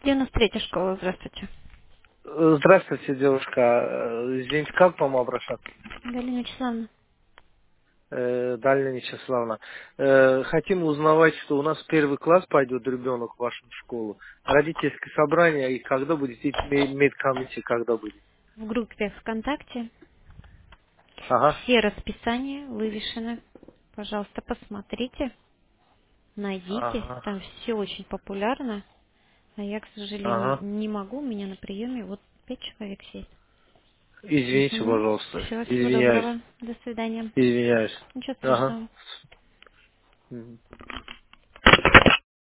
93-я школа, здравствуйте. Здравствуйте, девушка. Извините, как к вам обращаться? Галина Вячеславовна. Дальняя Вячеславовна. Хотим узнавать, что у нас первый класс пойдет ребенок в вашу школу. Родительское собрание, и когда будет, и медкомиссия когда будет? В группе ВКонтакте Ага, все расписания вывешены. Пожалуйста, посмотрите, найдите. ага, Там все очень популярно. А я, к сожалению, ага. не могу. У меня на приеме вот 5 человек сидит. Извините, Угу. пожалуйста. Все, всего Извиняюсь. доброго. До свидания. Извиняюсь. Ничего Ага. страшного. Мгм.